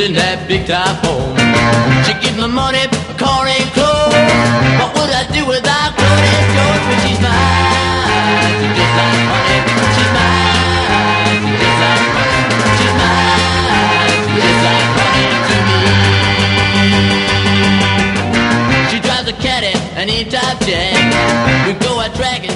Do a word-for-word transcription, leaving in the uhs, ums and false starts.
in that big top home. She gives me money, a car and clothes. What would I do without Claudette Jones? When she's mine, she's just like honey. She's mine, she's just like honey. She's mine, she's just like honey to me. She drives a caddy, an E-type Jag. We go out dragging